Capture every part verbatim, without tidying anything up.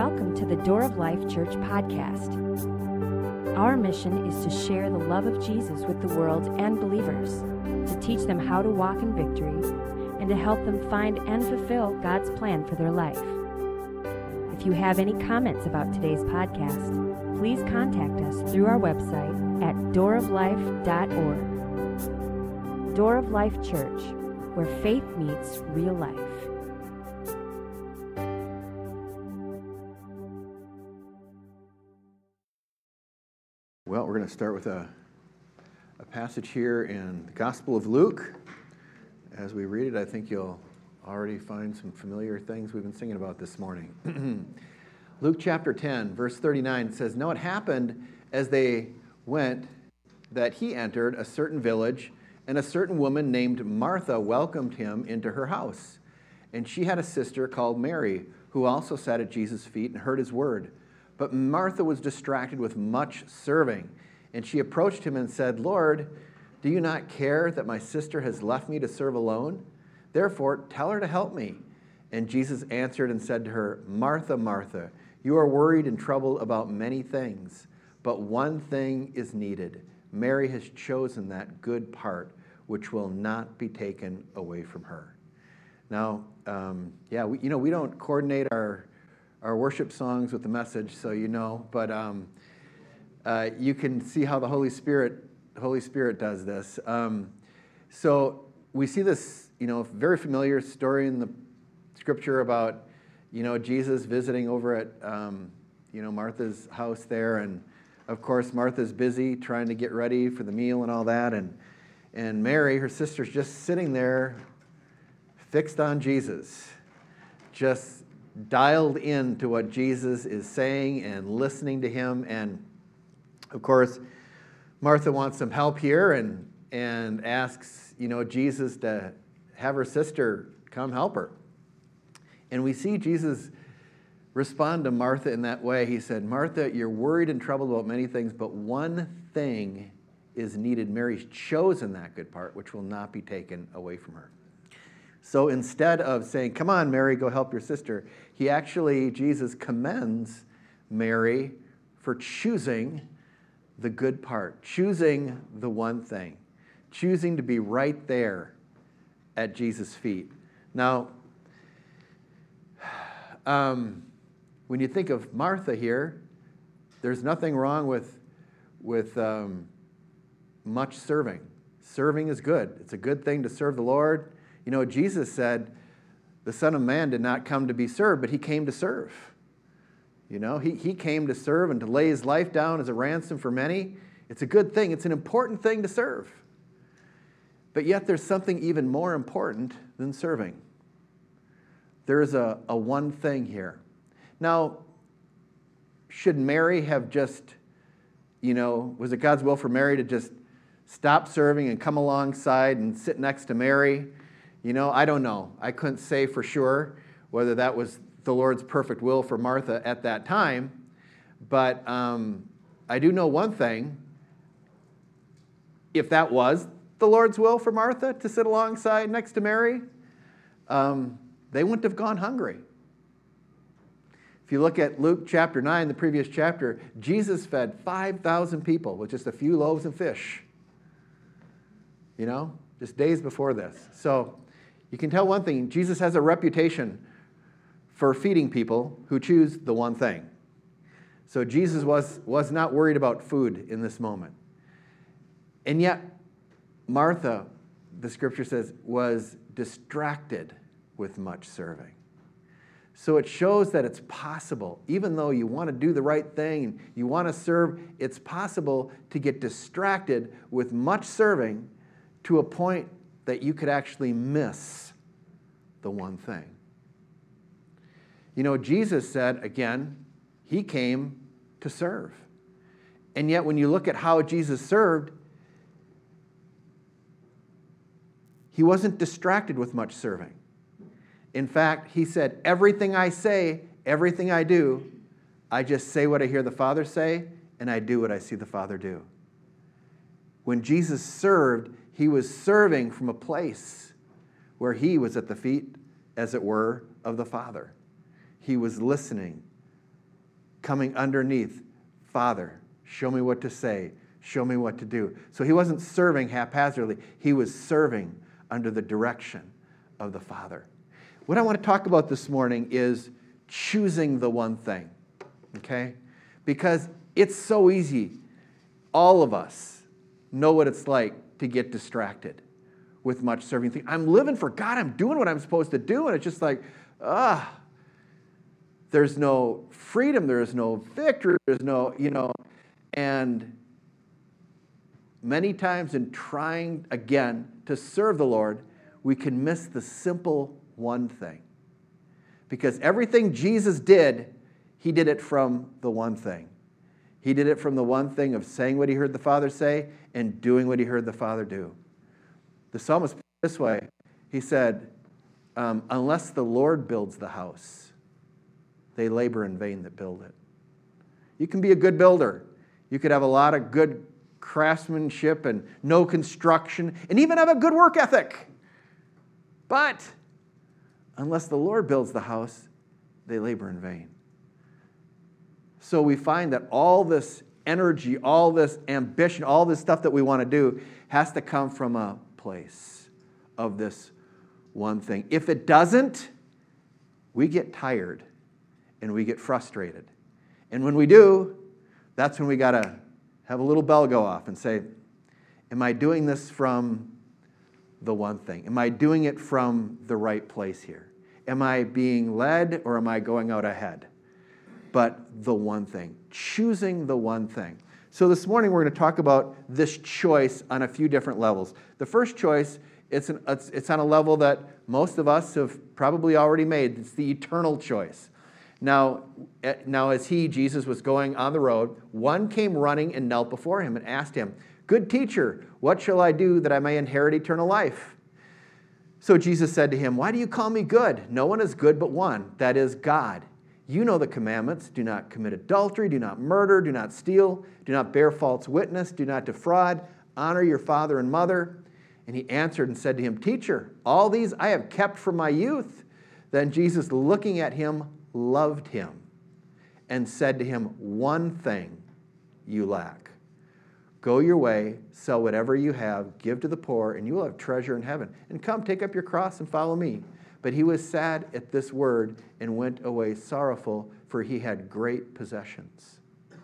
welcome to the Door of Life Church podcast. Our mission is to share the love of Jesus with the world and believers, to teach them how to walk in victory, and to help them find and fulfill God's plan for their life. If you have any comments about today's podcast, please contact us through our website at door of life dot org. Door of Life Church, where faith meets real life. Well, we're going to start with a, a passage here in the Gospel of Luke. As we read it, I think you'll already find some familiar things we've been singing about this morning. Luke chapter ten, verse thirty-nine says, "Now it happened as they went that he entered a certain village, and a certain woman named Martha welcomed him into her house. And she had a sister called Mary, who also sat at Jesus' feet and heard his word. But Martha was distracted with much serving. And she approached him and said, 'Lord, do you not care that my sister has left me to serve alone? Therefore, tell her to help me.' And Jesus answered and said to her, 'Martha, Martha, you are worried and troubled about many things, but one thing is needed. Mary has chosen that good part, which will not be taken away from her.'" Now, um, yeah, we, you know, we don't coordinate our our worship songs with the message, so you know, but um, uh, you can see how the Holy Spirit, the Holy Spirit does this. Um, so we see this, you know, very familiar story in the Scripture about, you know, Jesus visiting over at, um, you know, Martha's house there, and of course Martha's busy trying to get ready for the meal and all that, and and Mary, her sister's just sitting there, fixed on Jesus, just dialed in to what Jesus is saying and listening to him. And of course, Martha wants some help here and and asks, you know, Jesus to have her sister come help her. And we see Jesus respond to Martha in that way. He said, "Martha, you're worried and troubled about many things, but one thing is needed. Mary's chosen that good part, which will not be taken away from her." So instead of saying, "Come on, Mary, go help your sister," he actually, Jesus commends Mary for choosing the good part, choosing the one thing, choosing to be right there at Jesus' feet. Now, um, when you think of Martha here, there's nothing wrong with, with um, much serving. Serving is good. It's a good thing to serve the Lord. You know, Jesus said, the Son of Man did not come to be served, but he came to serve. You know, he, he came to serve and to lay his life down as a ransom for many. It's a good thing. It's an important thing to serve. But yet there's something even more important than serving. There's a, a one thing here. Now, should Mary have just, you know, was it God's will for Mary to just stop serving and come alongside and sit next to Mary? You know, I don't know. I couldn't say for sure whether that was the Lord's perfect will for Martha at that time. But um, I do know one thing. If that was the Lord's will for Martha to sit alongside next to Mary, um, they wouldn't have gone hungry. If you look at Luke chapter nine, the previous chapter, Jesus fed five thousand people with just a few loaves and fish. You know, just days before this. So you can tell one thing, Jesus has a reputation for feeding people who choose the one thing. So Jesus was, was not worried about food in this moment. And yet, Martha, the Scripture says, was distracted with much serving. So it shows that it's possible, even though you want to do the right thing, you want to serve, it's possible to get distracted with much serving to a point that you could actually miss the one thing. You know, Jesus said, again, he came to serve. And yet when you look at how Jesus served, he wasn't distracted with much serving. In fact, he said, everything I say, everything I do, I just say what I hear the Father say, and I do what I see the Father do. When Jesus served, he was serving from a place where he was at the feet, as it were, of the Father. He was listening coming underneath, Father, show me what to say, show me what to do. So he wasn't serving haphazardly. He was serving under the direction of the Father. What I want to talk about this morning is choosing the one thing, okay? Because it's so easy. All of us know what it's like to get distracted with much serving. Think, I'm living for God. I'm doing what I'm supposed to do. And it's just like, ah, there's no freedom. There's no victory. There's no, you know, and many times in trying again to serve the Lord, we can miss the simple one thing. Because everything Jesus did, he did it from the one thing. He did it from the one thing of saying what he heard the Father say and doing what he heard the Father do. The psalmist put it this way. He said, um, unless the Lord builds the house, they labor in vain that build it. You can be a good builder. You could have a lot of good craftsmanship and no construction and even have a good work ethic. But unless the Lord builds the house, they labor in vain. So we find that all this energy, all this ambition, all this stuff that we want to do has to come from a place of this one thing. If it doesn't, we get tired and we get frustrated. And when we do, that's when we got to have a little bell go off and say, am I doing this from the one thing? Am I doing it from the right place here? Am I being led or am I going out ahead? But the one thing, choosing the one thing. So this morning we're going to talk about this choice on a few different levels. The first choice, it's, an, it's, it's on a level that most of us have probably already made. It's the eternal choice. Now, now as he, Jesus, was going on the road, one came running and knelt before him and asked him, "Good teacher, what shall I do that I may inherit eternal life?" So Jesus said to him, "Why do you call me good? No one is good but one, that is God. You know the commandments. Do not commit adultery, do not murder, do not steal, do not bear false witness, do not defraud, honor your father and mother." And he answered and said to him, "Teacher, all these I have kept from my youth." Then Jesus, looking at him, loved him and said to him, "One thing you lack. Go your way, sell whatever you have, give to the poor, and you will have treasure in heaven. And come, take up your cross and follow me." But he was sad at this word and went away sorrowful, for he had great possessions.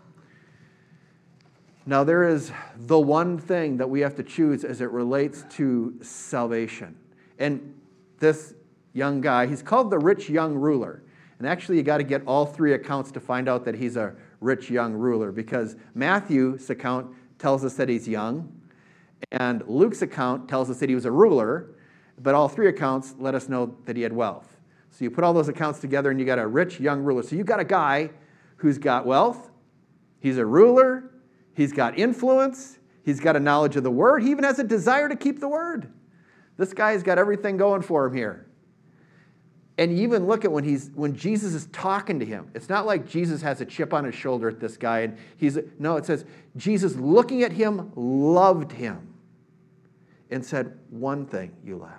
Now there is the one thing that we have to choose as it relates to salvation. And this young guy, he's called the rich young ruler. And actually you got to get all three accounts to find out that he's a rich young ruler, because Matthew's account tells us that he's young, and Luke's account tells us that he was a ruler, but all three accounts let us know that he had wealth. So you put all those accounts together and you got a rich young ruler. So you got a guy who's got wealth, he's a ruler, he's got influence, he's got a knowledge of the word, he even has a desire to keep the word. This guy's got everything going for him here. And you even look at when he's when Jesus is talking to him. It's not like Jesus has a chip on his shoulder at this guy. And he's no, it says Jesus, looking at him, loved him and said, "One thing you lack."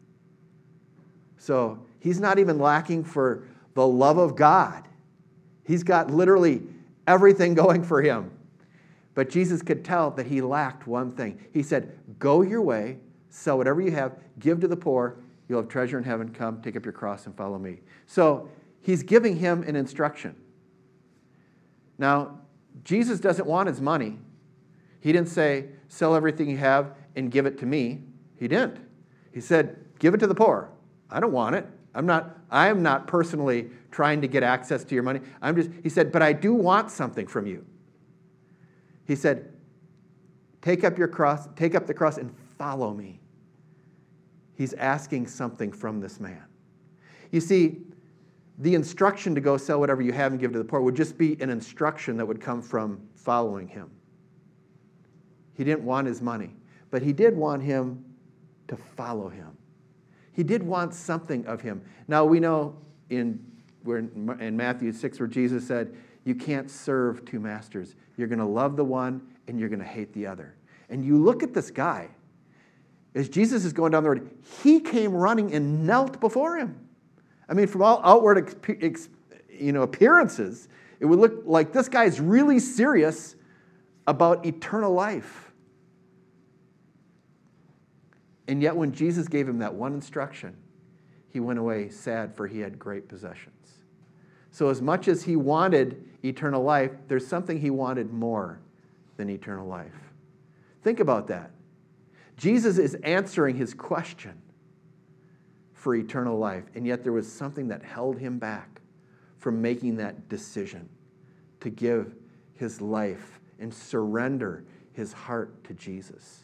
So he's not even lacking for the love of God. He's got literally everything going for him. But Jesus could tell that he lacked one thing. He said, "Go your way, sell whatever you have, give to the poor. You'll have treasure in heaven. Come, take up your cross and follow me." So he's giving him an instruction. Now, Jesus doesn't want his money. He didn't say, "Sell everything you have and give it to me." He didn't. He said, "Give it to the poor." I don't want it. I'm not, I am not personally trying to get access to your money. I'm just, he said, "But I do want something from you." He said, "Take up your cross, take up the cross and follow me." He's asking something from this man. You see, the instruction to go sell whatever you have and give to the poor would just be an instruction that would come from following him. He didn't want his money, but he did want him to follow him. He did want something of him. Now we know in, in Matthew six where Jesus said, you can't serve two masters. You're going to love the one and you're going to hate the other. And you look at this guy. As Jesus is going down the road, he came running and knelt before him. I mean, from all outward you know, appearances, It would look like this guy's really serious about eternal life. And yet when Jesus gave him that one instruction, he went away sad, for he had great possessions. So as much as he wanted eternal life, there's something he wanted more than eternal life. Think about that. Jesus is answering his question for eternal life, and yet there was something that held him back from making that decision to give his life and surrender his heart to Jesus.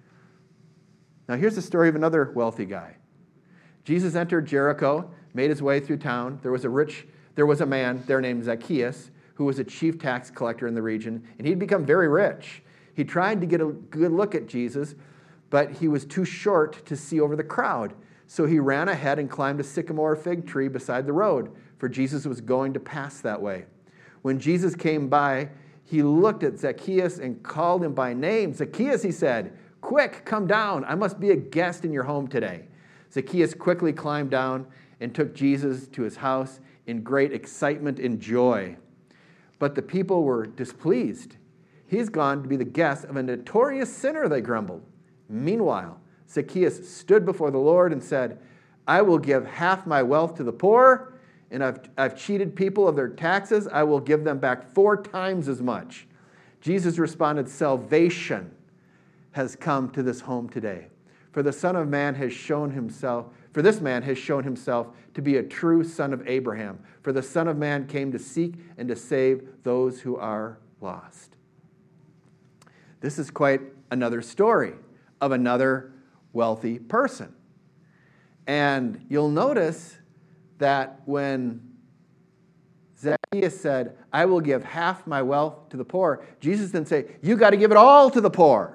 Now here's the story of another wealthy guy. Jesus entered Jericho, made his way through town. There was a rich, there was a man there named Zacchaeus, who was a chief tax collector in the region, and he'd become very rich. He tried to get a good look at Jesus, but he was too short to see over the crowd. So he ran ahead and climbed a sycamore fig tree beside the road, for Jesus was going to pass that way. When Jesus came by, he looked at Zacchaeus and called him by name. Zacchaeus, he said, "Quick, come down. I must be a guest in your home today." Zacchaeus quickly climbed down and took Jesus to his house in great excitement and joy. But the people were displeased. "He's gone to be the guest of a notorious sinner," they grumbled. Meanwhile, Zacchaeus stood before the Lord and said, "I will give half my wealth to the poor, and I've, I've cheated people of their taxes. I will give them back four times as much." Jesus responded, "Salvation has come to this home today. For the Son of Man has shown himself, for this man has shown himself to be a true son of Abraham. For the Son of Man came to seek and to save those who are lost." This is quite another story of another wealthy person. And you'll notice that when Zacchaeus said, "I will give half my wealth to the poor," Jesus didn't say, "You got to give it all to the poor."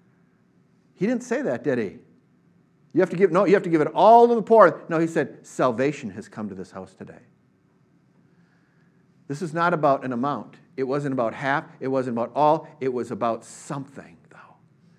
He didn't say that, did he? You have to give, no, you have to give it all to the poor. No, he said, salvation has come to this house today. This is not about an amount. It wasn't about half. It wasn't about all. It was about something, though.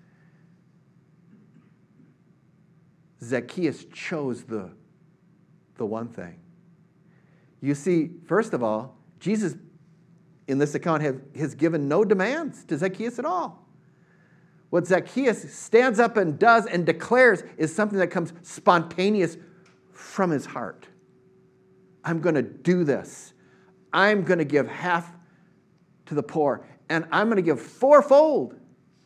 Zacchaeus chose the, the one thing. You see, first of all, Jesus, in this account, have, has given no demands to Zacchaeus at all. What Zacchaeus stands up and does and declares is something that comes spontaneous from his heart. I'm going to do this. I'm going to give half to the poor, and I'm going to give fourfold.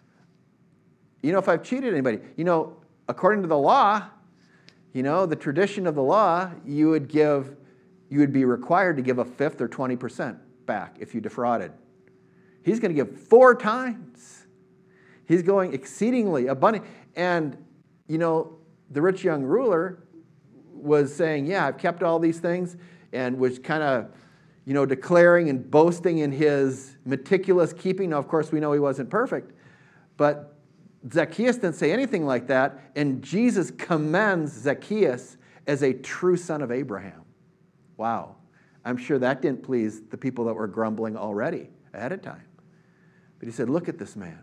You know, if I've cheated anybody, you know, according to the law, you know, the tradition of the law, you would give, you would be required to give a fifth or twenty percent back if you defrauded. He's going to give four times. He's going exceedingly abundant. And, you know, the rich young ruler was saying, yeah, I've kept all these things, and was kind of, you know, declaring and boasting in his meticulous keeping. Now, of course, we know he wasn't perfect, but Zacchaeus didn't say anything like that, and Jesus commends Zacchaeus as a true son of Abraham. Wow. I'm sure that didn't please the people that were grumbling already ahead of time. But he said, look at this man.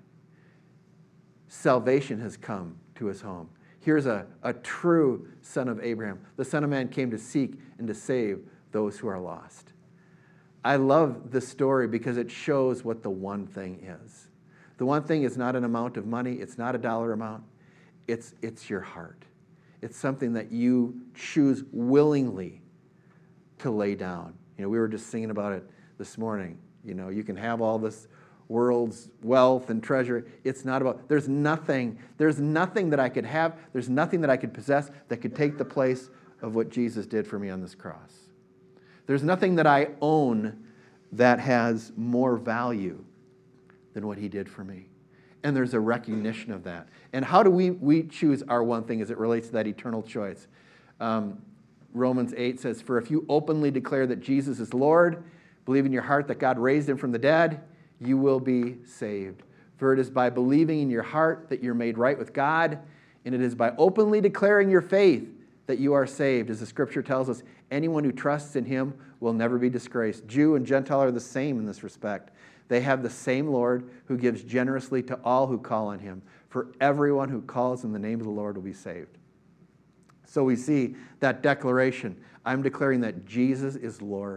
Salvation has come to his home. Here's a, a true son of Abraham. The Son of Man came to seek and to save those who are lost. I love this story because it shows what the one thing is. The one thing is not an amount of money. It's not a dollar amount. It's, it's your heart. It's something that you choose willingly to lay down. You know, we were just singing about it this morning. You know, you can have all this world's wealth and treasure. It's not about, there's nothing, there's nothing that I could have, there's nothing that I could possess that could take the place of what Jesus did for me on this cross. There's nothing that I own that has more value than what he did for me. And there's a recognition of that. And how do we, we choose our one thing as it relates to that eternal choice? Um, Romans eight says, "For if you openly declare that Jesus is Lord, believe in your heart that God raised him from the dead, you will be saved. For it is by believing in your heart that you're made right with God, and it is by openly declaring your faith that you are saved." As the scripture tells us, anyone who trusts in him will never be disgraced. Jew and Gentile are the same in this respect. They have the same Lord who gives generously to all who call on him. For everyone who calls in the name of the Lord will be saved. So we see that declaration. I'm declaring that Jesus is Lord.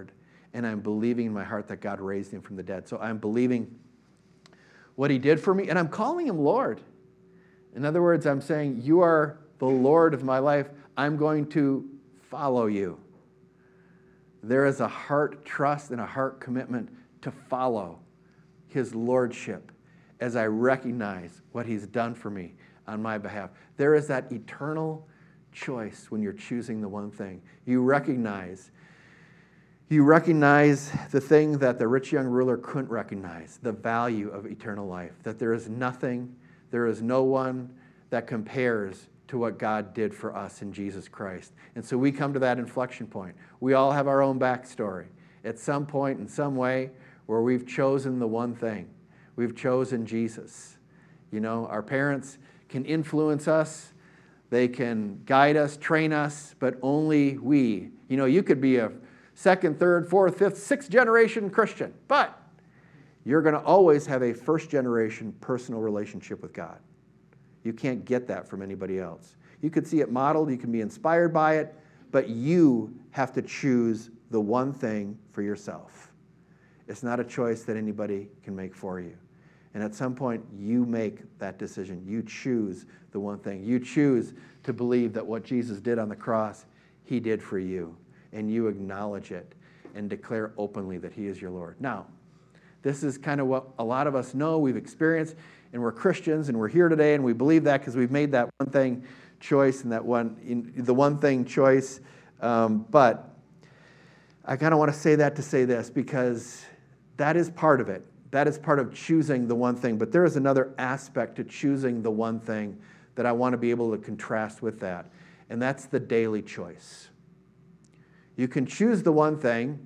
and I'm believing in my heart that God raised him from the dead. So I'm believing what he did for me, and I'm calling him Lord. In other words, I'm saying, you are the Lord of my life. I'm going to follow you. There is a heart trust and a heart commitment to follow his lordship as I recognize what he's done for me on my behalf. There is that eternal choice when you're choosing the one thing. You recognize, you recognize the thing that the rich young ruler couldn't recognize, the value of eternal life, that there is nothing, there is no one that compares to what God did for us in Jesus Christ. And so we come to that inflection point. We all have our own backstory. At some point, in some way, where we've chosen the one thing. We've chosen Jesus. You know, our parents can influence us. They can guide us, train us, but only we. You know, you could be a second, third, fourth, fifth, sixth generation Christian, but you're going to always have a first generation personal relationship with God. You can't get that from anybody else. You could see it modeled, you can be inspired by it, but you have to choose the one thing for yourself. It's not a choice that anybody can make for you. And at some point, you make that decision. You choose the one thing. You choose to believe that what Jesus did on the cross, he did for you. And you acknowledge it and declare openly that he is your Lord. Now, this is kind of what a lot of us know, we've experienced, and we're Christians, and we're here today, and we believe that because we've made that one thing choice and that one, in, the one thing choice. Um, but I kind of want to say that to say this, because that is part of it. That is part of choosing the one thing. But there is another aspect to choosing the one thing that I want to be able to contrast with that, and that's the daily choice. You can choose the one thing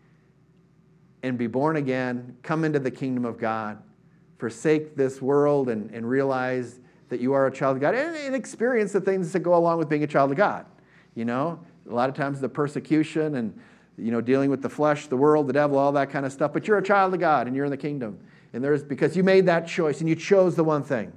and be born again, come into the kingdom of God, forsake this world and, and realize that you are a child of God, and, and experience the things that go along with being a child of God. You know, a lot of times the persecution and, you know, dealing with the flesh, the world, the devil, all that kind of stuff, but you're a child of God and you're in the kingdom. And there's, because you made that choice and you chose the one thing.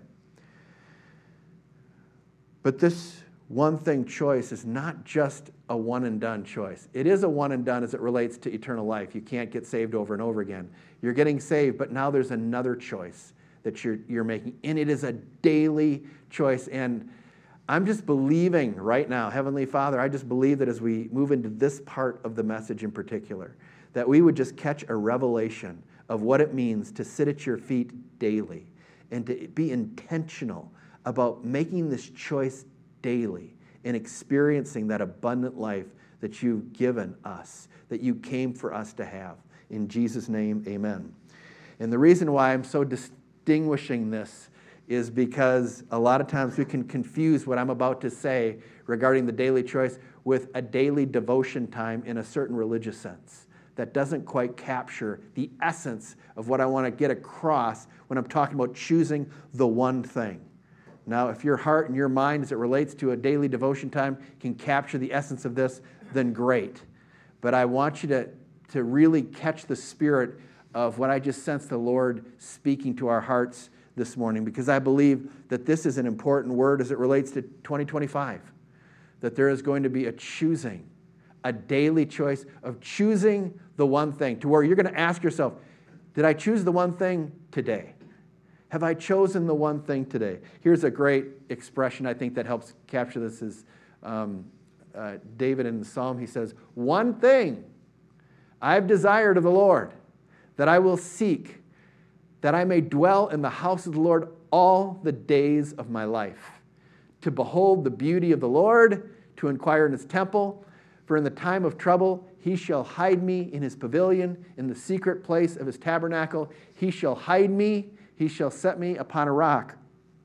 But this one thing choice is not just a one and done choice. It is a one and done as it relates to eternal life. You can't get saved over and over again. You're getting saved, but now there's another choice that you're, you're making, and it is a daily choice. And I'm just believing right now, Heavenly Father, I just believe that as we move into this part of the message in particular, that we would just catch a revelation of what it means to sit at your feet daily and to be intentional about making this choice daily and experiencing that abundant life that you've given us, that you came for us to have. In Jesus' name, amen. And the reason why I'm so distinguishing this is because a lot of times we can confuse what I'm about to say regarding the daily choice with a daily devotion time in a certain religious sense. That doesn't quite capture the essence of what I want to get across when I'm talking about choosing the one thing. Now, if your heart and your mind, as it relates to a daily devotion time, can capture the essence of this, then great. But I want you to, to really catch the spirit of what I just sensed the Lord speaking to our hearts this morning, because I believe that this is an important word as it relates to twenty twenty-five, that there is going to be a choosing, a daily choice of choosing the one thing, to where you're going to ask yourself, did I choose the one thing today? Have I chosen the one thing today? Here's a great expression I think that helps capture this is um, uh, David in the Psalm. He says, one thing I've desired of the Lord, that I will seek, that I may dwell in the house of the Lord all the days of my life, to behold the beauty of the Lord, to inquire in his temple. For in the time of trouble he shall hide me in his pavilion, in the secret place of his tabernacle. He shall hide me. He shall set me upon a rock.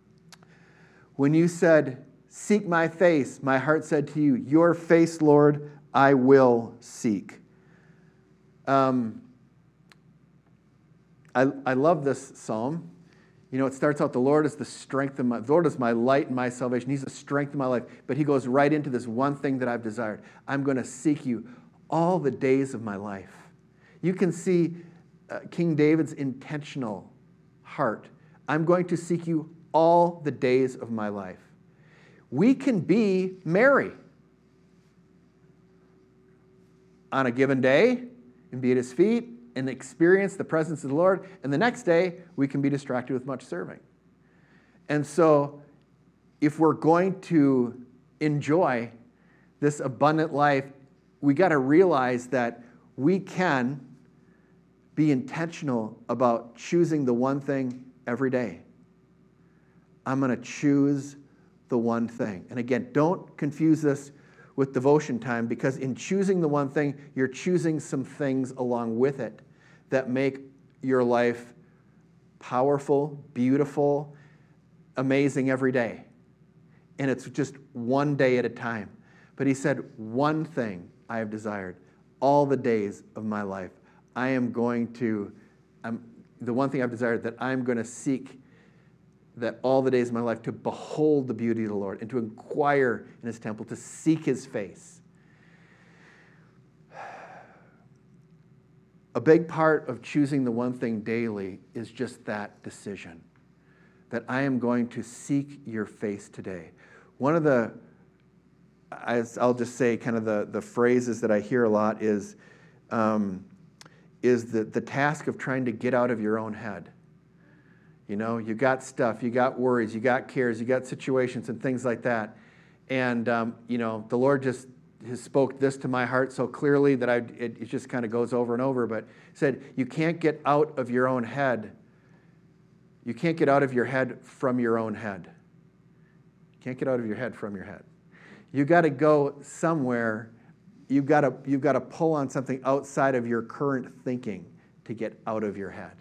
When you said, seek my face, my heart said to you, your face, Lord, I will seek. Um, I, I love this psalm. You know, it starts out, the Lord is the strength of my, the Lord is my light and my salvation. He's the strength of my life. But he goes right into this one thing that I've desired. I'm going to seek you all the days of my life. You can see uh, King David's intentional heart. I'm going to seek you all the days of my life. We can be Mary. On a given day, and be at his feet and experience the presence of the Lord. And the next day, we can be distracted with much serving. And so if we're going to enjoy this abundant life, we got to realize that we can be intentional about choosing the one thing every day. I'm going to choose the one thing. And again, don't confuse this with devotion time, because in choosing the one thing, you're choosing some things along with it that make your life powerful, beautiful, amazing every day. And it's just one day at a time. But he said, one thing I have desired all the days of my life. I am going to, I'm, the one thing I've desired, that I'm going to seek that all the days of my life, to behold the beauty of the Lord and to inquire in his temple, to seek his face. A big part of choosing the one thing daily is just that decision, that I am going to seek your face today. One of the, I'll just say kind of the, the phrases that I hear a lot is, um, is the, the task of trying to get out of your own head. You know, you got stuff, you got worries, you got cares, you got situations and things like that. And, um, you know, the Lord just has spoke this to my heart so clearly that I, it, it just kind of goes over and over. But he said, you can't get out of your own head. You can't get out of your head from your own head. You can't get out of your head from your head. You got to go somewhere. You've got to, you've got to pull on something outside of your current thinking to get out of your head.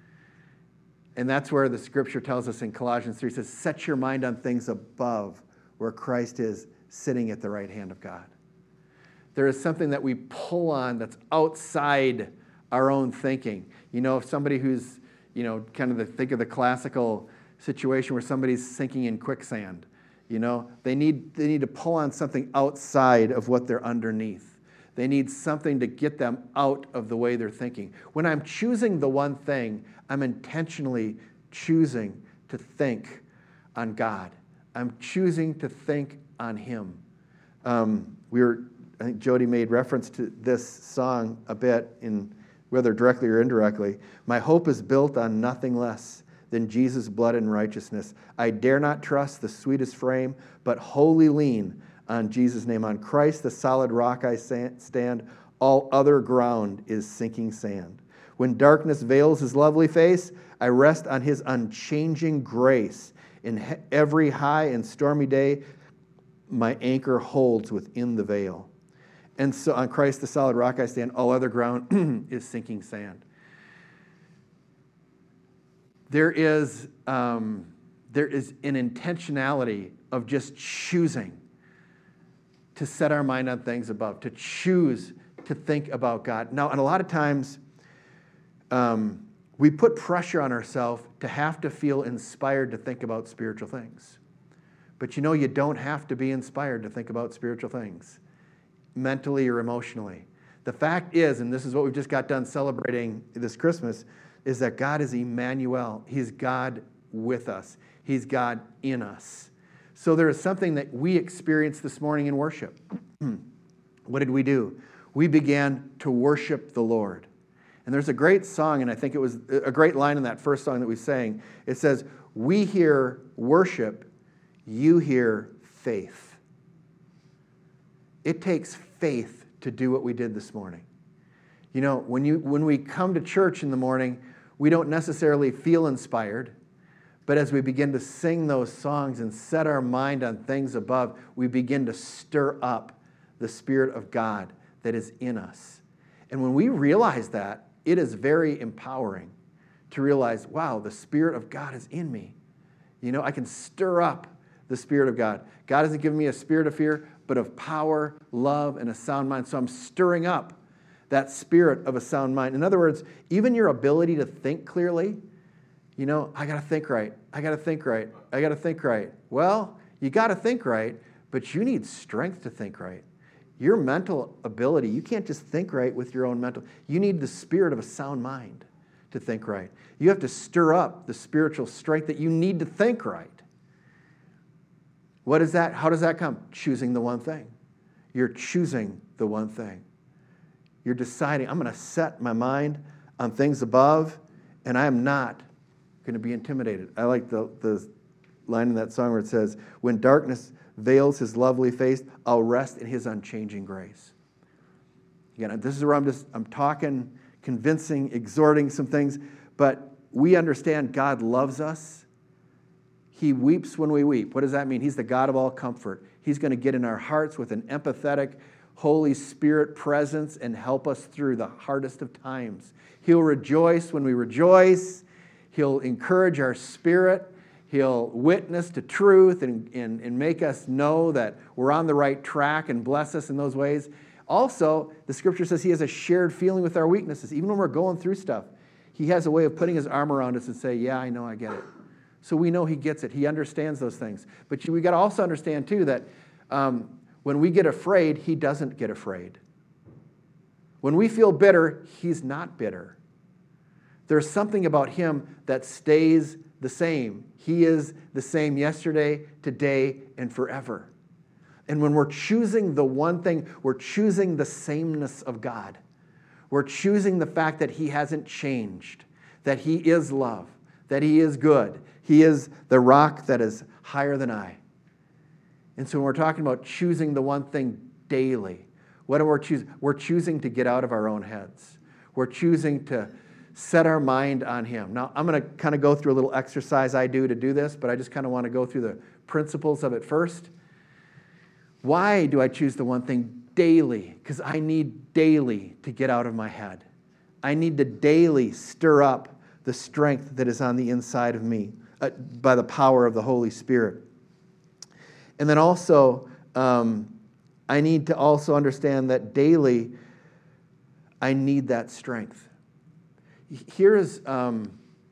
And that's where the scripture tells us in Colossians three, it says, set your mind on things above, where Christ is sitting at the right hand of God. There is something that we pull on that's outside our own thinking. You know, if somebody who's, you know, kind of the, think of the classical situation where somebody's sinking in quicksand, you know, they need, they need to pull on something outside of what they're underneath. They need something to get them out of the way they're thinking. When I'm choosing the one thing, I'm intentionally choosing to think on God. I'm choosing to think on him. Um, we were, I think Jody made reference to this song a bit, in whether directly or indirectly. My hope is built on nothing less than Jesus' blood and righteousness. I dare not trust the sweetest frame, but wholly lean on Jesus' name. On Christ, the solid rock I stand. All other ground is sinking sand. When darkness veils his lovely face, I rest on his unchanging grace. In every high and stormy day, my anchor holds within the veil. And so on Christ, the solid rock I stand. All other ground is sinking sand. There is, um, there is an intentionality of just choosing to set our mind on things above, to choose to think about God. Now, and a lot of times, um, we put pressure on ourselves to have to feel inspired to think about spiritual things. But you know, you don't have to be inspired to think about spiritual things, mentally or emotionally. The fact is, and this is what we've just got done celebrating this Christmas, is that God is Emmanuel. He's God with us. He's God in us. So there is something that we experienced this morning in worship. What did we do? We began to worship the Lord. And there's a great song, and I think it was a great line in that first song that we sang. It says, we hear worship, you hear faith. It takes faith to do what we did this morning. You know, when you when we come to church in the morning, we don't necessarily feel inspired, but as we begin to sing those songs and set our mind on things above, we begin to stir up the Spirit of God that is in us. And when we realize that, it is very empowering to realize, wow, the Spirit of God is in me. You know, I can stir up the Spirit of God. God hasn't given me a spirit of fear, but of power, love, and a sound mind. So I'm stirring up that spirit of a sound mind. In other words, even your ability to think clearly, you know, I got to think right. I got to think right. I got to think right. Well, you got to think right, but you need strength to think right. Your mental ability, you can't just think right with your own mental. You need the spirit of a sound mind to think right. You have to stir up the spiritual strength that you need to think right. What is that? How does that come? Choosing the one thing. You're choosing the one thing. You're deciding, I'm going to set my mind on things above, and I am not going to be intimidated. I like the, the line in that song where it says, when darkness veils his lovely face, I'll rest in his unchanging grace. Again, this is where I'm just, I'm talking, convincing, exhorting some things, but we understand God loves us. He weeps when we weep. What does that mean? He's the God of all comfort. He's going to get in our hearts with an empathetic, Holy Spirit presence and help us through the hardest of times. He'll rejoice when we rejoice. He'll encourage our spirit. He'll witness to truth and, and, and make us know that we're on the right track and bless us in those ways. Also, the scripture says he has a shared feeling with our weaknesses. Even when we're going through stuff, he has a way of putting his arm around us and say, yeah, I know, I get it. So we know he gets it. He understands those things. But we got to also understand, too, that um, when we get afraid, he doesn't get afraid. When we feel bitter, he's not bitter. There's something about him that stays the same. He is the same yesterday, today, and forever. And when we're choosing the one thing, we're choosing the sameness of God. We're choosing the fact that he hasn't changed, that he is love, that he is good. He is the rock that is higher than I. And so when we're talking about choosing the one thing daily, what are we choosing? We're choosing to get out of our own heads. We're choosing to set our mind on him. Now, I'm going to kind of go through a little exercise I do to do this, but I just kind of want to go through the principles of it first. Why do I choose the one thing daily? Because I need daily to get out of my head. I need to daily stir up the strength that is on the inside of me uh, by the power of the Holy Spirit. And then also, um, I need to also understand that daily I need that strength. Here is, um,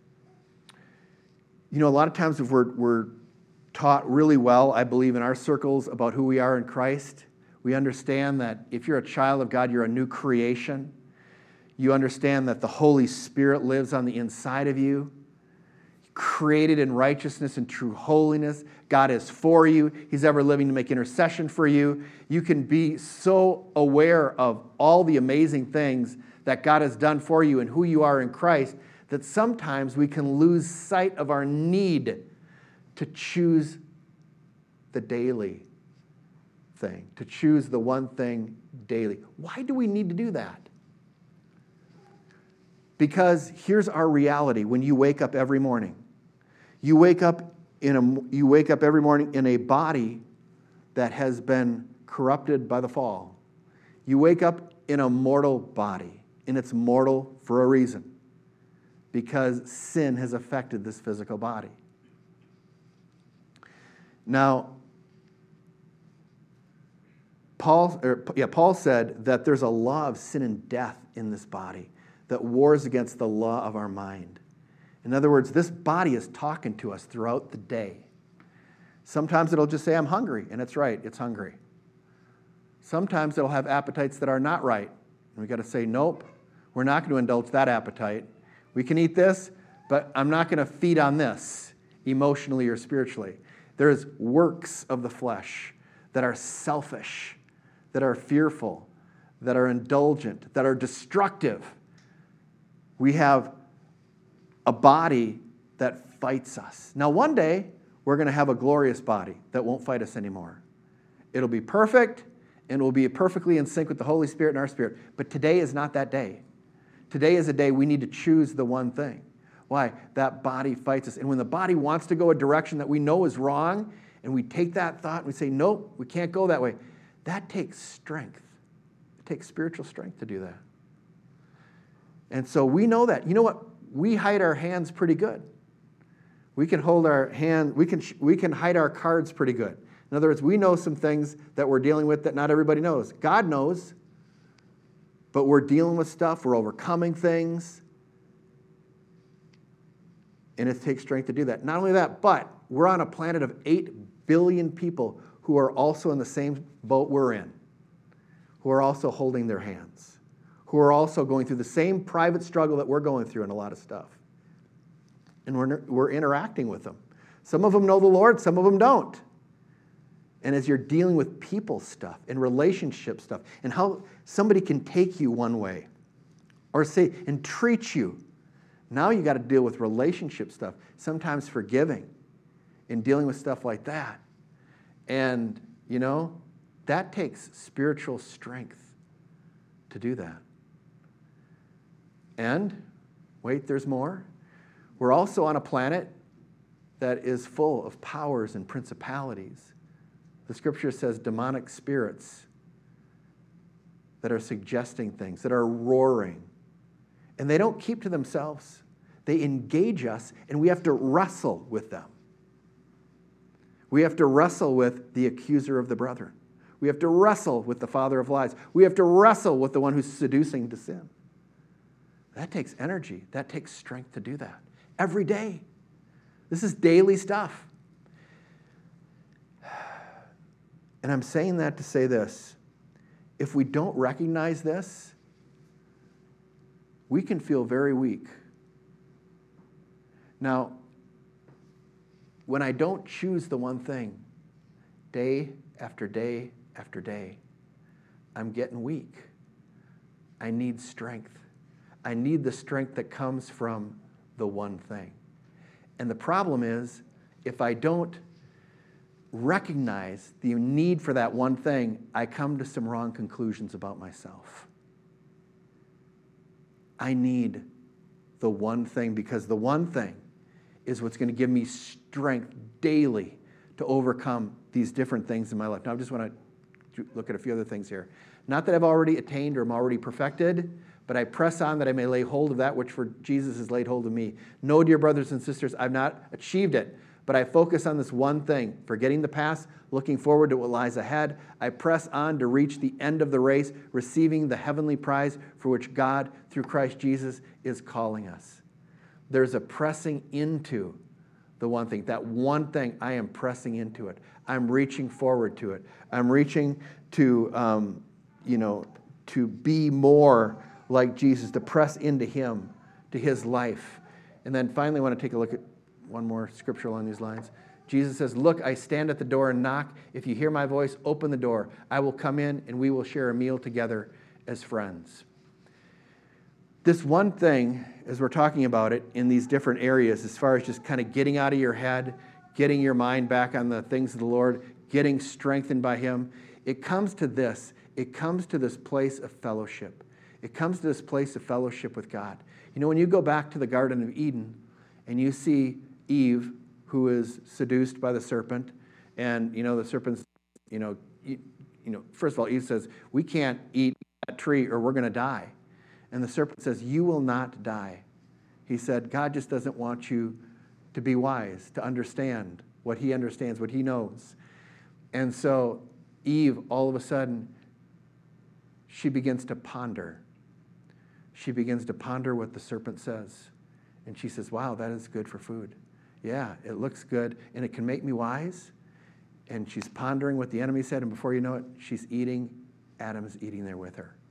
you know, a lot of times if we're, we're taught really well, I believe, in our circles about who we are in Christ, we understand that if you're a child of God, you're a new creation. You understand that the Holy Spirit lives on the inside of you, created in righteousness and true holiness. God is for you. He's ever living to make intercession for you. You can be so aware of all the amazing things that God has done for you and who you are in Christ that sometimes we can lose sight of our need to choose the daily thing, to choose the one thing daily. Why do we need to do that? Because here's our reality when you wake up every morning. You wake up in a you wake up every morning in a body that has been corrupted by the fall. You wake up in a mortal body, and it's mortal for a reason. Because sin has affected this physical body. Now, Paul, or, yeah, Paul said that there's a law of sin and death in this body that wars against the law of our mind. In other words, this body is talking to us throughout the day. Sometimes it'll just say, I'm hungry, and it's right, it's hungry. Sometimes it'll have appetites that are not right. And we've got to say, nope, we're not going to indulge that appetite. We can eat this, but I'm not going to feed on this emotionally or spiritually. There's works of the flesh that are selfish, that are fearful, that are indulgent, that are destructive. We have a body that fights us. Now, one day, we're going to have a glorious body that won't fight us anymore. It'll be perfect, and it will be perfectly in sync with the Holy Spirit and our spirit. But today is not that day. Today is a day we need to choose the one thing. Why? That body fights us. And when the body wants to go a direction that we know is wrong, and we take that thought and we say, nope, we can't go that way, that takes strength. It takes spiritual strength to do that. And so we know that. You know what? We hide our hands pretty good. We can hold our hand, we can, we can hide our cards pretty good. In other words, we know some things that we're dealing with that not everybody knows. God knows, but we're dealing with stuff, we're overcoming things, and it takes strength to do that. Not only that, but we're on a planet of eight billion people who are also in the same boat we're in, who are also holding their hands, who are also going through the same private struggle that we're going through in a lot of stuff. And we're, we're interacting with them. Some of them know the Lord, some of them don't. and as you're dealing with people stuff and relationship stuff and how somebody can take you one way or say and treat you, now you got to deal with relationship stuff, sometimes forgiving and dealing with stuff like that. And, you know, that takes spiritual strength to do that. And, wait, there's more. We're also on a planet that is full of powers and principalities. The scripture says demonic spirits that are suggesting things, that are roaring. And they don't keep to themselves. They engage us, and we have to wrestle with them. We have to wrestle with the accuser of the brethren. We have to wrestle with the father of lies. We have to wrestle with the one who's seducing to sin. That takes energy. That takes strength to do that. Every day. This is daily stuff. And I'm saying that to say this. If we don't recognize this, we can feel very weak. Now, when I don't choose the one thing, day after day after day, I'm getting weak. I need strength. I need the strength that comes from the one thing. And the problem is, if I don't recognize the need for that one thing, I come to some wrong conclusions about myself. I need the one thing, because the one thing is what's going to give me strength daily to overcome these different things in my life. Now, I just want to look at a few other things here. Not that I've already attained or am already perfected, but I press on that I may lay hold of that which for Jesus has laid hold of me. No, dear brothers and sisters, I've not achieved it, but I focus on this one thing, forgetting the past, looking forward to what lies ahead. I press on to reach the end of the race, receiving the heavenly prize for which God, through Christ Jesus, is calling us. There's a pressing into the one thing. That one thing, I am pressing into it. I'm reaching forward to it. I'm reaching to, um, you know, to be more like Jesus, to press into him, to his life. And then finally, I want to take a look at one more scripture along these lines. Jesus says, look, I stand at the door and knock. If you hear my voice, open the door. I will come in and we will share a meal together as friends. This one thing, as we're talking about it in these different areas, as far as just kind of getting out of your head, getting your mind back on the things of the Lord, getting strengthened by him, it comes to this. It comes to this place of fellowship. It comes to this place of fellowship with God. You know, when you go back to the Garden of Eden and you see Eve, who is seduced by the serpent, and, you know, the serpent's, you know, you, you know, first of all, Eve says, we can't eat that tree or we're going to die. And the serpent says, you will not die. He said, God just doesn't want you to be wise, to understand what he understands, what he knows. And so Eve, all of a sudden, she begins to ponder. She begins to ponder what the serpent says. And she says, wow, that is good for food. Yeah, it looks good, and it can make me wise. And she's pondering what the enemy said, and before you know it, she's eating. Adam's eating there with her.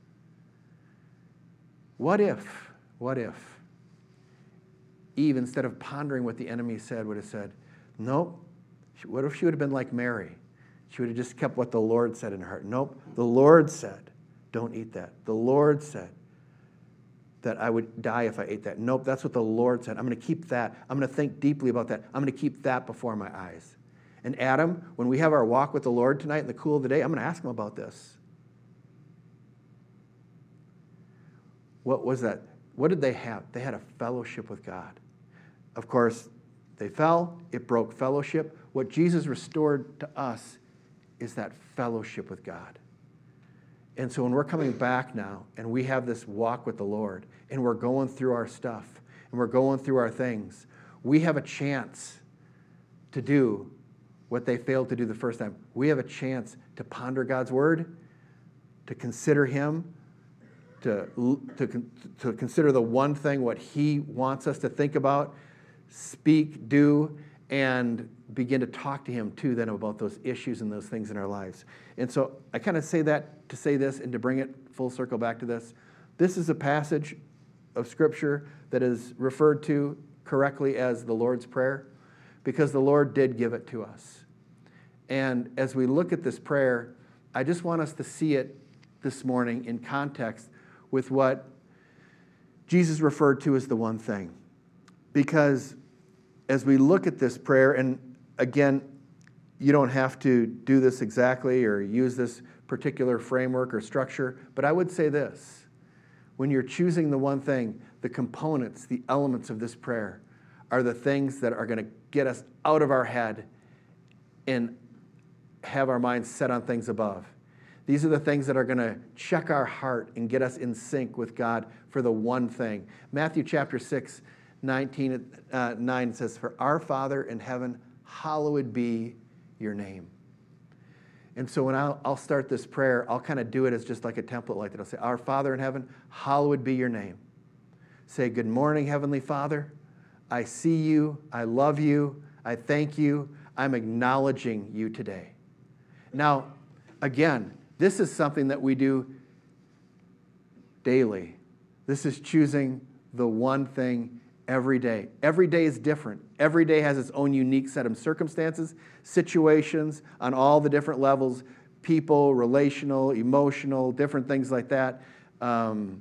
What if, what if Eve, instead of pondering what the enemy said, would have said, nope. What if she would have been like Mary? She would have just kept what the Lord said in her heart. Nope, the Lord said, don't eat that. The Lord said that I would die if I ate that. Nope, that's what the Lord said. I'm going to keep that. I'm going to think deeply about that. I'm going to keep that before my eyes. And Adam, when we have our walk with the Lord tonight in the cool of the day, I'm going to ask him about this. What was that? What did they have? They had a fellowship with God. Of course, they fell. It broke fellowship. What Jesus restored to us is that fellowship with God. And so when we're coming back now and we have this walk with the Lord and we're going through our stuff and we're going through our things, we have a chance to do what they failed to do the first time. We have a chance to ponder God's word, to consider him, to, to, to consider the one thing, what he wants us to think about, speak, do, and begin to talk to him too then about those issues and those things in our lives. And so I kind of say that to say this and to bring it full circle back to this. This is a passage of Scripture that is referred to correctly as the Lord's Prayer because the Lord did give it to us. And as we look at this prayer, I just want us to see it this morning in context with what Jesus referred to as the one thing. Because as we look at this prayer, and again, you don't have to do this exactly or use this particular framework or structure, but I would say this. When you're choosing the one thing, the components, the elements of this prayer are the things that are going to get us out of our head and have our minds set on things above. These are the things that are going to check our heart and get us in sync with God for the one thing. Matthew chapter six, nineteen, uh, nine says, "For our Father in heaven, hallowed be your name." And so when I'll, I'll start this prayer, I'll kind of do it as just like a template like that. I'll say, "Our Father in heaven, hallowed be your name." Say, "Good morning, Heavenly Father. I see you. I love you. I thank you. I'm acknowledging you today." Now, again, this is something that we do daily. This is choosing the one thing every day. Every day is different. Every day has its own unique set of circumstances, situations on all the different levels, people, relational, emotional, different things like that. Um,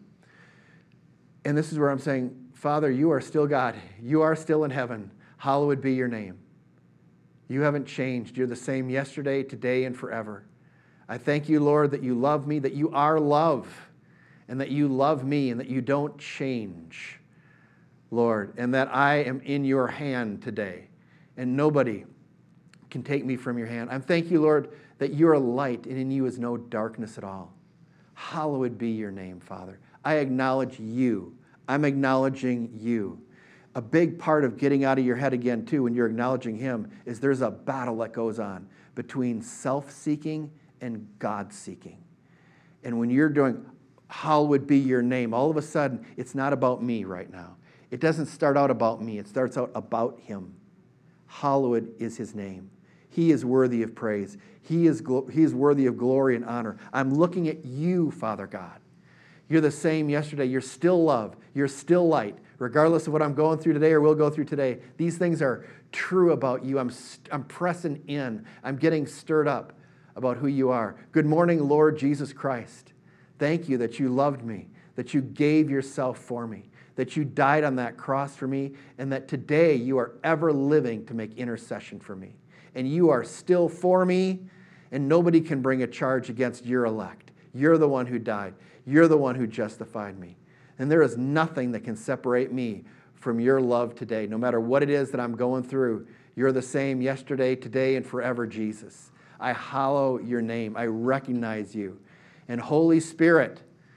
and this is where I'm saying, Father, you are still God. You are still in heaven. Hallowed be your name. You haven't changed. You're the same yesterday, today, and forever. I thank you, Lord, that you love me, that you are love, and that you love me, and that you don't change, Lord, and that I am in your hand today, and nobody can take me from your hand. I thank you, Lord, that you are light, and in you is no darkness at all. Hallowed be your name, Father. I acknowledge you. I'm acknowledging you. A big part of getting out of your head again, too, when you're acknowledging him, is there's a battle that goes on between self-seeking and God-seeking. And when you're doing, hallowed be your name, all of a sudden, it's not about me right now. It doesn't start out about me. It starts out about him. Hallowed is his name. He is worthy of praise. He is, glo- he is worthy of glory and honor. I'm looking at you, Father God. You're the same yesterday. You're still love. You're still light. Regardless of what I'm going through today or will go through today, these things are true about you. I'm, st- I'm pressing in. I'm getting stirred up about who you are. Good morning, Lord Jesus Christ. Thank you that you loved me, that you gave yourself for me, that you died on that cross for me, and that today you are ever living to make intercession for me. And you are still for me, and nobody can bring a charge against your elect. You're the one who died. You're the one who justified me. And there is nothing that can separate me from your love today. No matter what it is that I'm going through, you're the same yesterday, today, and forever, Jesus. I hallow your name. I recognize you. And Holy Spirit,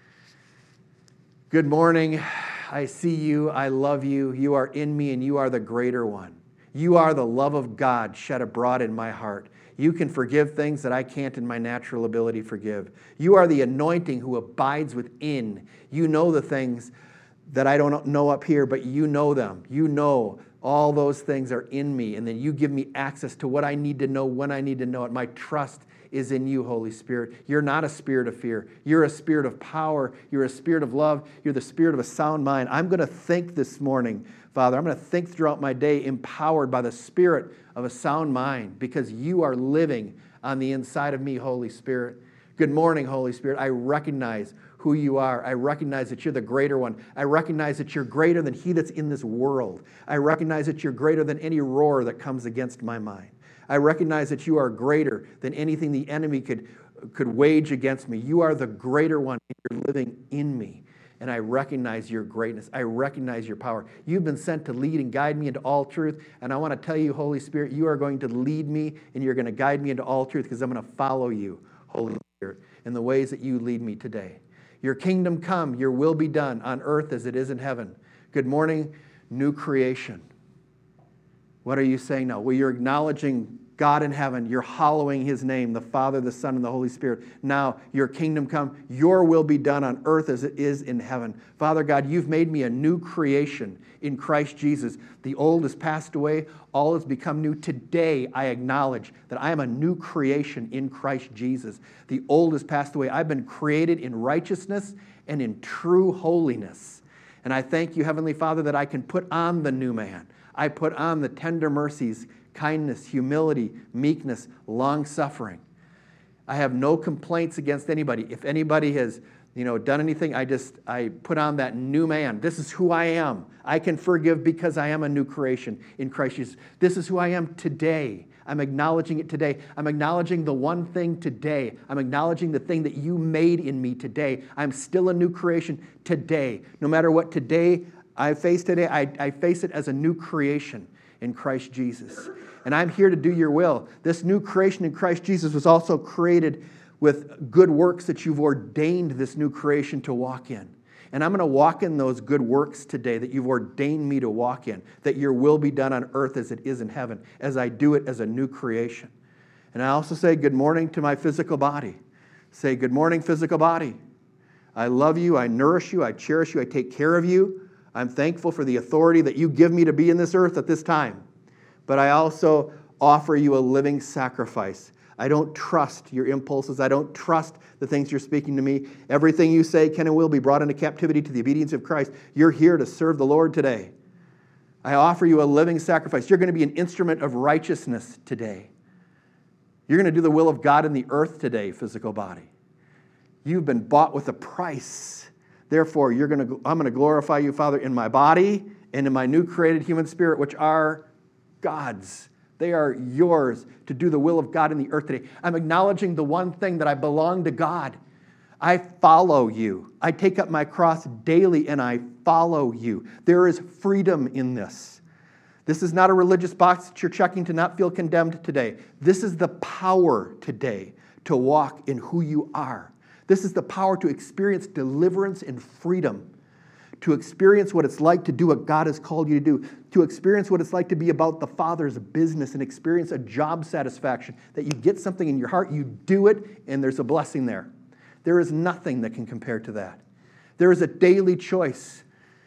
good morning. I see you. I love you. You are in me, and you are the greater one. You are the love of God shed abroad in my heart. You can forgive things that I can't in my natural ability forgive. You are the anointing who abides within. You know the things that I don't know up here, but you know them. You know all those things are in me, and then you give me access to what I need to know when I need to know it. My trust is in you, Holy Spirit. You're not a spirit of fear. You're a spirit of power. You're a spirit of love. You're the spirit of a sound mind. I'm going to think this morning, Father. I'm going to think throughout my day empowered by the spirit of a sound mind because you are living on the inside of me, Holy Spirit. Good morning, Holy Spirit. I recognize who you are. I recognize that you're the greater one. I recognize that you're greater than he that's in this world. I recognize that you're greater than any roar that comes against my mind. I recognize that you are greater than anything the enemy could, could wage against me. You are the greater one. You're living in me. And I recognize your greatness. I recognize your power. You've been sent to lead and guide me into all truth. And I want to tell you, Holy Spirit, you are going to lead me and you're going to guide me into all truth because I'm going to follow you, Holy Spirit, in the ways that you lead me today. Your kingdom come, your will be done on earth as it is in heaven. Good morning, new creation. What are you saying now? Well, you're acknowledging God in heaven. You're hallowing his name, the Father, the Son, and the Holy Spirit. Now, your kingdom come. Your will be done on earth as it is in heaven. Father God, you've made me a new creation in Christ Jesus. The old has passed away. All has become new. Today, I acknowledge that I am a new creation in Christ Jesus. The old has passed away. I've been created in righteousness and in true holiness. And I thank you, Heavenly Father, that I can put on the new man. I put on the tender mercies, kindness, humility, meekness, long-suffering. I have no complaints against anybody. If anybody has, you know, done anything, I just, I put on that new man. This is who I am. I can forgive because I am a new creation in Christ Jesus. This is who I am today. I'm acknowledging it today. I'm acknowledging the one thing today. I'm acknowledging the thing that you made in me today. I'm still a new creation today. No matter what today I face today, I, I face it as a new creation in Christ Jesus. And I'm here to do your will. This new creation in Christ Jesus was also created with good works that you've ordained this new creation to walk in. And I'm going to walk in those good works today that you've ordained me to walk in, that your will be done on earth as it is in heaven, as I do it as a new creation. And I also say good morning to my physical body. Say, good morning, physical body. I love you, I nourish you, I cherish you, I take care of you. I'm thankful for the authority that you give me to be in this earth at this time. But I also offer you a living sacrifice. I don't trust your impulses. I don't trust the things you're speaking to me. Everything you say can and will be brought into captivity to the obedience of Christ. You're here to serve the Lord today. I offer you a living sacrifice. You're going to be an instrument of righteousness today. You're going to do the will of God in the earth today, physical body. You've been bought with a price. Therefore, you're going to, I'm going to glorify you, Father, in my body and in my new created human spirit, which are God's. They are yours to do the will of God in the earth today. I'm acknowledging the one thing that I belong to God. I follow you. I take up my cross daily and I follow you. There is freedom in this. This is not a religious box that you're checking to not feel condemned today. This is the power today to walk in who you are. This is the power to experience deliverance and freedom, to experience what it's like to do what God has called you to do, to experience what it's like to be about the Father's business and experience a job satisfaction, that you get something in your heart, you do it, and there's a blessing there. There is nothing that can compare to that. There is a daily choice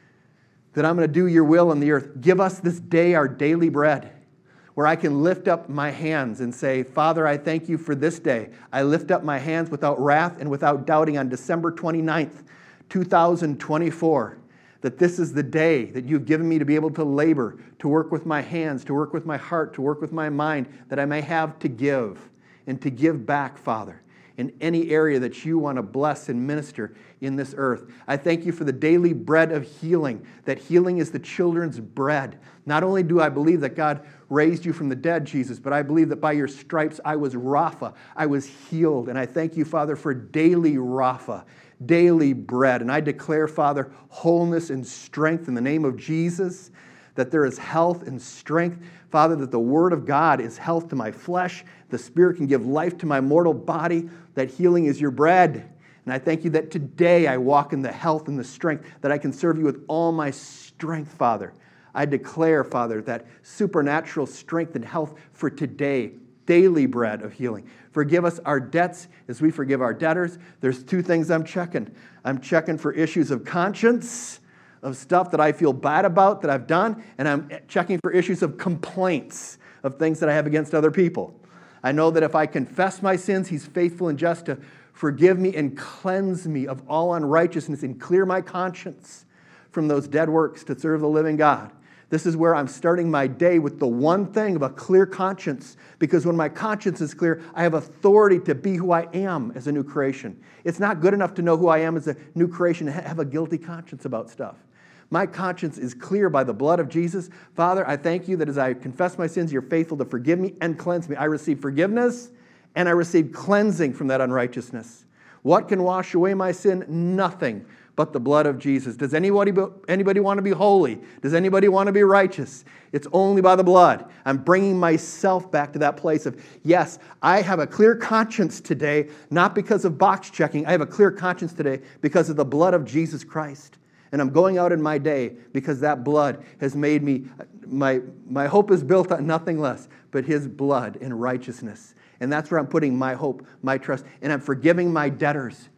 that I'm going to do your will on the earth. Give us this day our daily bread, where I can lift up my hands and say, Father, I thank you for this day. I lift up my hands without wrath and without doubting on December twenty-ninth, two thousand twenty-four, that this is the day that you've given me to be able to labor, to work with my hands, to work with my heart, to work with my mind, that I may have to give and to give back, Father, in any area that you want to bless and minister in this earth. I thank you for the daily bread of healing, that healing is the children's bread. Not only do I believe that God raised you from the dead, Jesus, but I believe that by your stripes I was Rapha, I was healed. And I thank you, Father, for daily Rapha, daily bread. And I declare, Father, wholeness and strength in the name of Jesus, that there is health and strength. Father, that the Word of God is health to my flesh. The Spirit can give life to my mortal body, that healing is your bread. And I thank you that today I walk in the health and the strength, that I can serve you with all my strength, Father. I declare, Father, that supernatural strength and health for today, daily bread of healing. Forgive us our debts as we forgive our debtors. There's two things I'm checking. I'm checking for issues of conscience, of stuff that I feel bad about that I've done, and I'm checking for issues of complaints, of things that I have against other people. I know that if I confess my sins, He's faithful and just to forgive me and cleanse me of all unrighteousness and clear my conscience from those dead works to serve the living God. This is where I'm starting my day with the one thing of a clear conscience, because when my conscience is clear, I have authority to be who I am as a new creation. It's not good enough to know who I am as a new creation and have a guilty conscience about stuff. My conscience is clear by the blood of Jesus. Father, I thank you that as I confess my sins, you're faithful to forgive me and cleanse me. I receive forgiveness and I receive cleansing from that unrighteousness. What can wash away my sin? Nothing but the blood of Jesus. Does anybody, anybody want to be holy? Does anybody want to be righteous? It's only by the blood. I'm bringing myself back to that place of, yes, I have a clear conscience today, not because of box checking. I have a clear conscience today because of the blood of Jesus Christ. And I'm going out in my day because that blood has made me, my, my hope is built on nothing less but His blood and righteousness. And that's where I'm putting my hope, my trust, and I'm forgiving my debtors.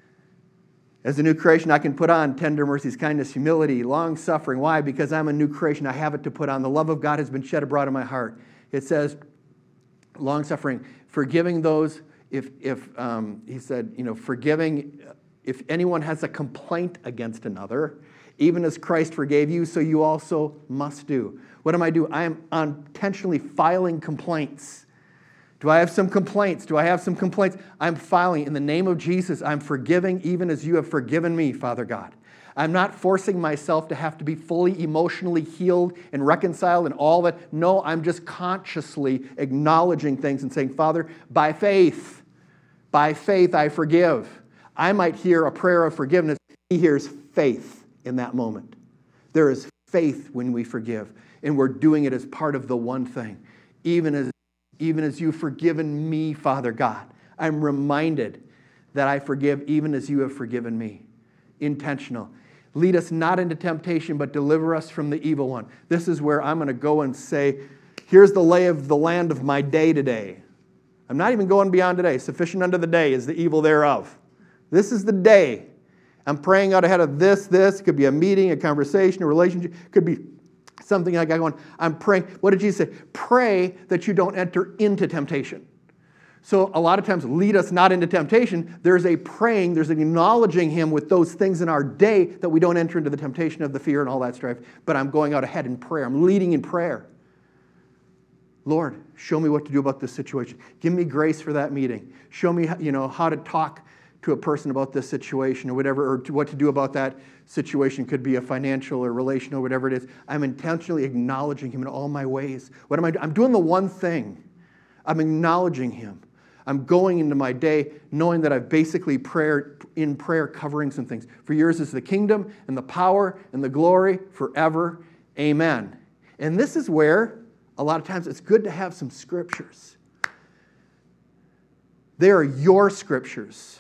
As a new creation, I can put on tender mercies, kindness, humility, long-suffering. Why? Because I'm a new creation. I have it to put on. The love of God has been shed abroad in my heart. It says, long-suffering, forgiving those, if, if um, he said, you know, forgiving, if anyone has a complaint against another, Even as Christ forgave you, so you also must do. What am I doing? I am intentionally filing complaints. Do I have some complaints? Do I have some complaints? I'm filing. In the name of Jesus, I'm forgiving even as you have forgiven me, Father God. I'm not forcing myself to have to be fully emotionally healed and reconciled and all that. No, I'm just consciously acknowledging things and saying, Father, by faith, by faith I forgive. I might hear a prayer of forgiveness. He hears faith in that moment. There is faith when we forgive, and we're doing it as part of the one thing. Even as, even as you've forgiven me, Father God, I'm reminded that I forgive even as you have forgiven me. Intentional. Lead us not into temptation, but deliver us from the evil one. This is where I'm going to go and say, here's the lay of the land of my day today. I'm not even going beyond today. Sufficient unto the day is the evil thereof. This is the day. I'm praying out ahead of this, this. It could be a meeting, a conversation, a relationship. It could be something like I going, I'm praying. What did Jesus say? Pray that you don't enter into temptation. So a lot of times, lead us not into temptation. There's a praying, there's an acknowledging Him with those things in our day that we don't enter into the temptation of the fear and all that strife. But I'm going out ahead in prayer. I'm leading in prayer. Lord, show me what to do about this situation. Give me grace for that meeting. Show me, you know, how to talk to a person about this situation or whatever, or to what to do about that situation. Could be a financial or relational, whatever it is. I'm intentionally acknowledging Him in all my ways. What am I doing? I'm doing the one thing. I'm acknowledging Him. I'm going into my day knowing that I've basically prayer, in prayer covering some things. For yours is the kingdom and the power and the glory forever. Amen. And this is where a lot of times it's good to have some scriptures. They are your scriptures.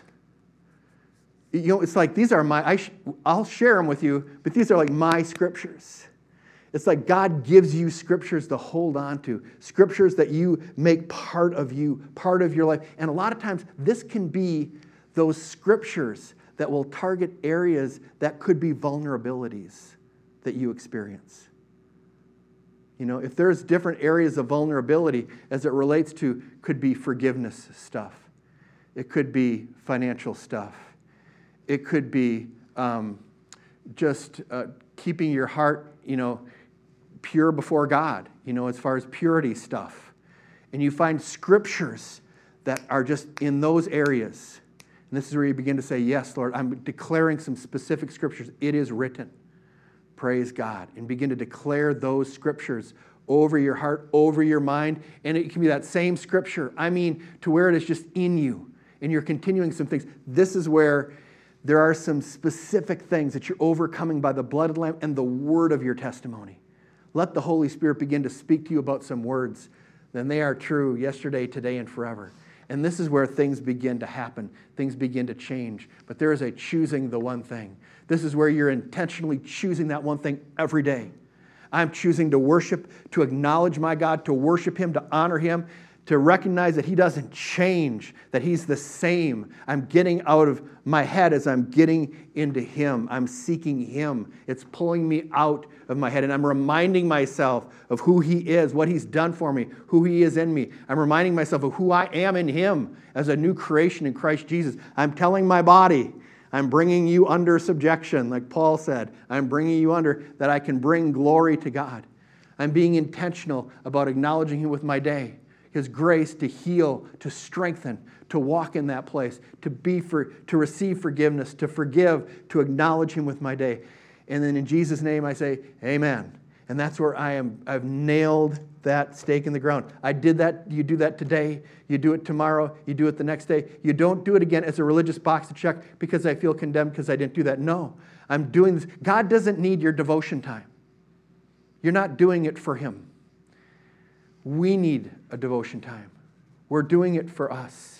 You know, it's like these are my, I sh- I'll share them with you, but these are like my scriptures. It's like God gives you scriptures to hold on to, scriptures that you make part of you, part of your life. And a lot of times this can be those scriptures that will target areas that could be vulnerabilities that you experience. You know, if there's different areas of vulnerability as it relates to, could be forgiveness stuff. It could be financial stuff. It could be um, just uh, keeping your heart, you know, pure before God, you know, as far as purity stuff. And you find scriptures that are just in those areas. And this is where you begin to say, yes, Lord, I'm declaring some specific scriptures. It is written. Praise God. And begin to declare those scriptures over your heart, over your mind. And it can be that same scripture. I mean, to where it is just in you. And you're continuing some things. This is where there are some specific things that you're overcoming by the blood of the Lamb and the word of your testimony. Let the Holy Spirit begin to speak to you about some words. Then they are true yesterday, today, and forever. And this is where things begin to happen. Things begin to change. But there is a choosing the one thing. This is where you're intentionally choosing that one thing every day. I'm choosing to worship, to acknowledge my God, to worship Him, to honor Him, to recognize that He doesn't change, that He's the same. I'm getting out of my head as I'm getting into Him. I'm seeking Him. It's pulling me out of my head, and I'm reminding myself of who He is, what He's done for me, who He is in me. I'm reminding myself of who I am in Him as a new creation in Christ Jesus. I'm telling my body, I'm bringing you under subjection, like Paul said. I'm bringing you under that I can bring glory to God. I'm being intentional about acknowledging Him with my day. His grace to heal, to strengthen, to walk in that place, to be for, to receive forgiveness, to forgive, to acknowledge Him with my day. And then in Jesus' name I say, amen. And that's where I am, I've nailed that stake in the ground. I did that, you do that today, you do it tomorrow, you do it the next day. You don't do it again as a religious box to check because I feel condemned because I didn't do that. No, I'm doing this. God doesn't need your devotion time. You're not doing it for Him. We need a devotion time. We're doing it for us.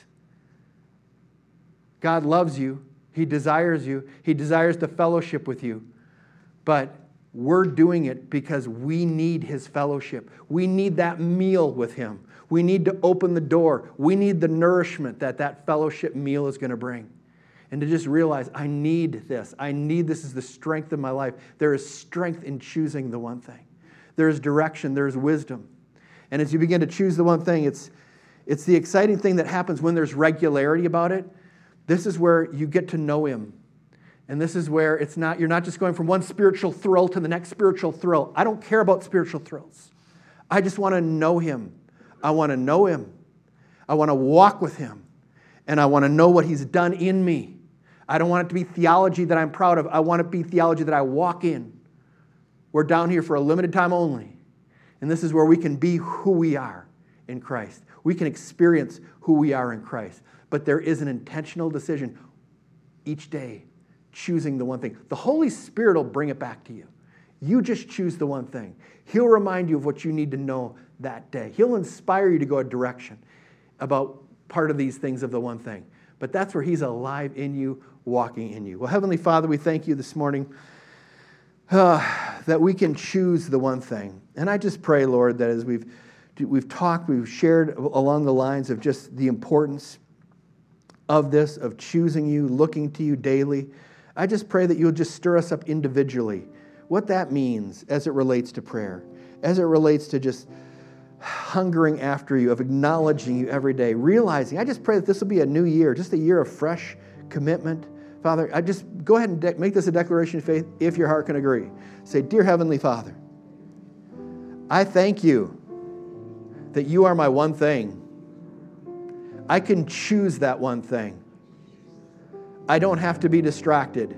God loves you. He desires you. He desires to fellowship with you. But we're doing it because we need His fellowship. We need that meal with Him. We need to open the door. We need the nourishment that that fellowship meal is going to bring. And to just realize, I need this. I need this as the strength of my life. There is strength in choosing the one thing. There is direction. There is wisdom. And as you begin to choose the one thing, it's, it's the exciting thing that happens when there's regularity about it. This is where you get to know Him. And this is where it's not, you're not just going from one spiritual thrill to the next spiritual thrill. I don't care about spiritual thrills. I just want to know him. I want to know him. I want to walk with him. And I want to know what he's done in me. I don't want it to be theology that I'm proud of. I want it to be theology that I walk in. We're down here for a limited time only. And this is where we can be who we are in Christ. We can experience who we are in Christ. But there is an intentional decision each day, choosing the one thing. The Holy Spirit will bring it back to you. You just choose the one thing. He'll remind you of what you need to know that day. He'll inspire you to go a direction about part of these things of the one thing. But that's where he's alive in you, walking in you. Well, Heavenly Father, we thank you this morning uh, that we can choose the one thing. And I just pray, Lord, that as we've we've talked, we've shared along the lines of just the importance of this, of choosing you, looking to you daily, I just pray that you'll just stir us up individually. What that means as it relates to prayer, as it relates to just hungering after you, of acknowledging you every day, realizing, I just pray that this will be a new year, just a year of fresh commitment. Father, I just go ahead and de- make this a declaration of faith if your heart can agree. Say, Dear Heavenly Father, I thank you that you are my one thing. I can choose that one thing. I don't have to be distracted.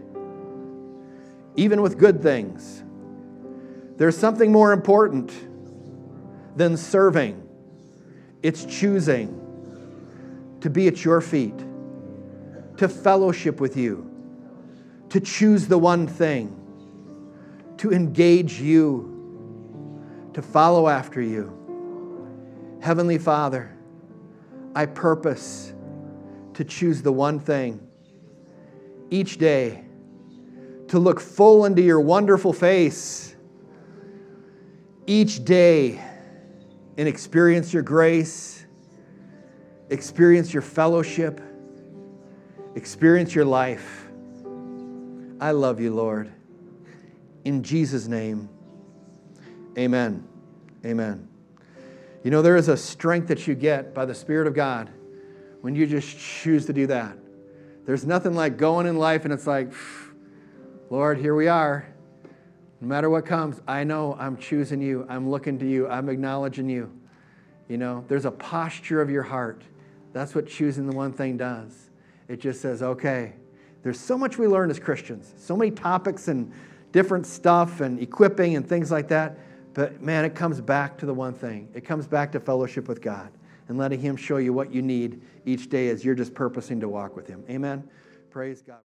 Even with good things, there's something more important than serving. It's choosing to be at your feet, to fellowship with you, to choose the one thing, to engage you, to follow after you. Heavenly Father, I purpose to choose the one thing each day, to look full into your wonderful face each day and experience your grace, experience your fellowship, experience your life. I love you, Lord. In Jesus' name, amen. Amen. You know, there is a strength that you get by the Spirit of God when you just choose to do that. There's nothing like going in life and it's like, Lord, here we are. No matter what comes, I know I'm choosing you. I'm looking to you. I'm acknowledging you. You know, there's a posture of your heart. That's what choosing the one thing does. It just says, okay, there's so much we learn as Christians, so many topics and different stuff and equipping and things like that. But man, it comes back to the one thing. It comes back to fellowship with God and letting him show you what you need each day as you're just purposing to walk with him. Amen. Praise God.